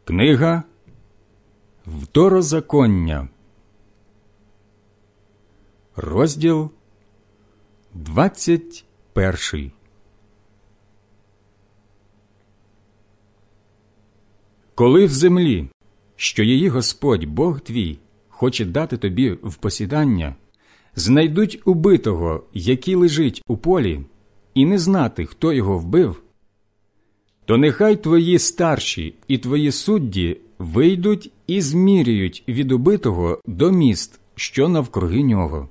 Книга Второзаконня, розділ 21. Коли в землі, що її Господь Бог твій хоче дати тобі в посідання, знайдуть убитого, який лежить у полі, і не знати, хто його вбив, то нехай твої старші і твої судді вийдуть і зміряють від убитого до міст, що навкруги нього.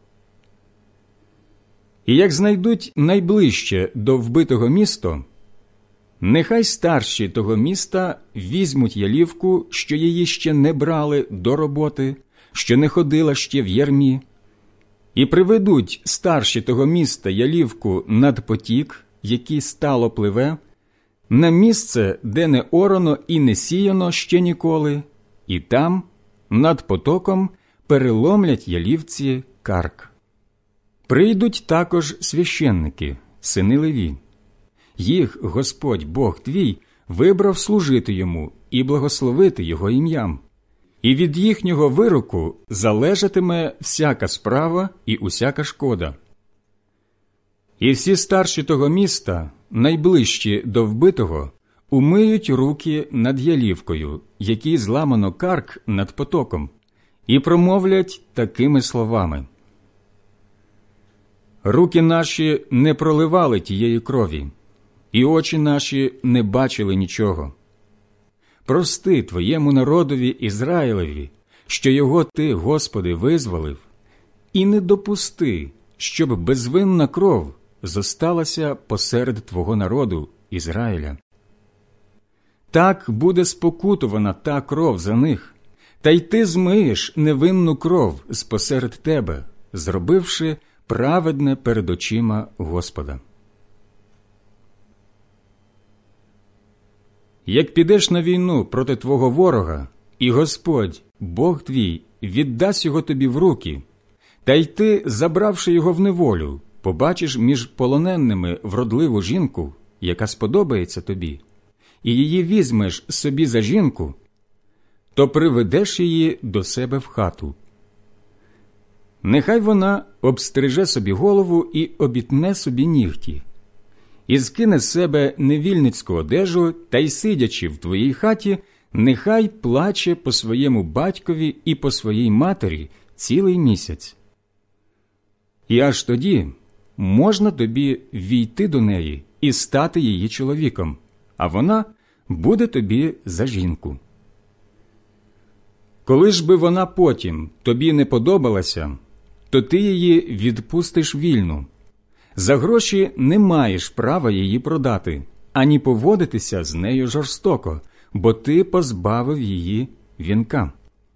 І як знайдуть найближче до вбитого місто, нехай старші того міста візьмуть ялівку, що її ще не брали до роботи, що не ходила ще в ярмі, і приведуть старші того міста ялівку над потік, який стало пливе, на місце, де не орано і не сіяно ще ніколи, і там, над потоком, переломлять ялівці карк. Прийдуть також священники, сини Леві. Їх Господь Бог твій вибрав служити йому і благословити його ім'ям. І від їхнього вироку залежатиме всяка справа і усяка шкода. І всі старші того міста, найближчі до вбитого, умиють руки над ялівкою, якій зламано карк над потоком, і промовлять такими словами: «Руки наші не проливали тієї крові, і очі наші не бачили нічого. Прости твоєму народові Ізраїлеві, що його ти, Господи, визволив, і не допусти, щоб безвинна кров зосталася посеред твого народу Ізраїля. Так буде спокутувана та кров за них, та й ти змиєш невинну кров спосеред тебе, зробивши праведне перед очима Господа. Як підеш на війну проти твого ворога, і Господь, Бог твій, віддасть його тобі в руки, та й ти, забравши його в неволю, побачиш між полоненними вродливу жінку, яка сподобається тобі, і її візьмеш собі за жінку, то приведеш її до себе в хату. Нехай вона обстриже собі голову і обітне собі нігті, і скине з себе невільницьку одежу, та й, сидячи в твоїй хаті, нехай плаче по своєму батькові і по своїй матері цілий місяць. І аж тоді можна тобі війти до неї і стати її чоловіком, а вона буде тобі за жінку. Коли ж би вона потім тобі не подобалася, то ти її відпустиш вільну. За гроші не маєш права її продати, ані поводитися з нею жорстоко, бо ти позбавив її вінка.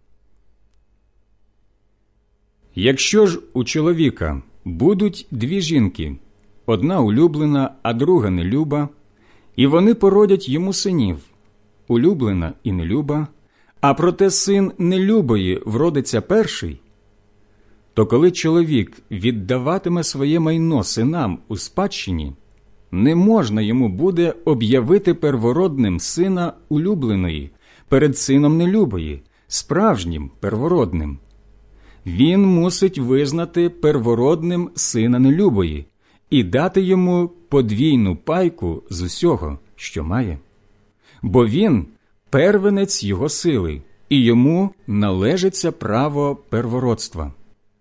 Якщо ж у чоловіка будуть дві жінки, одна улюблена, а друга нелюба, і вони породять йому синів, улюблена і нелюба, а проте син нелюбої вродиться перший, то коли чоловік віддаватиме своє майно синам у спадщині, не можна йому буде об'явити первородним сина улюбленої перед сином нелюбої, справжнім первородним. Він мусить визнати первородним сина нелюбої і дати йому подвійну пайку з усього, що має. Бо він – первенець його сили, і йому належиться право первородства.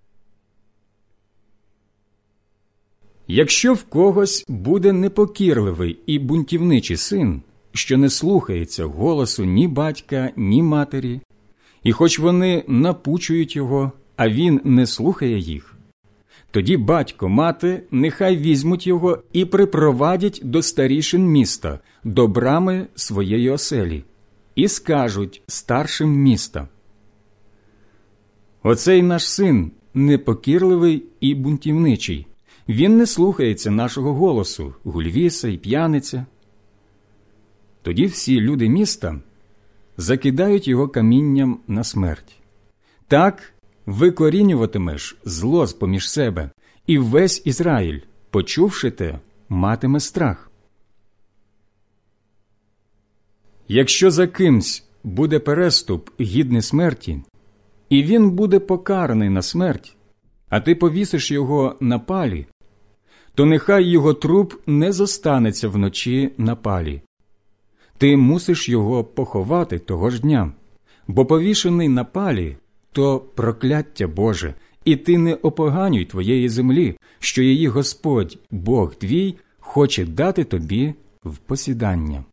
Якщо в когось буде непокірливий і бунтівничий син, що не слухається голосу ні батька, ні матері, і хоч вони напучують його, а він не слухає їх, тоді батько, мати нехай візьмуть його і припровадять до старішин міста, до брами своєї оселі, і скажуть старшим міста: «Оцей наш син непокірливий і бунтівничий, він не слухається нашого голосу, гульвіса і п'яниця». Тоді всі люди міста закидають його камінням на смерть. Так викорінюватимеш зло з-поміж себе, і весь Ізраїль, почувши те, матиме страх. Якщо за кимсь буде переступ гідний смерті, і він буде покараний на смерть, а ти повісиш його на палі, то нехай його труп не зостанеться вночі на палі. Ти мусиш його поховати того ж дня, бо повішений на палі – то прокляття Боже, і ти не опоганюй твоєї землі, що її Господь, Бог твій, хоче дати тобі в посідання.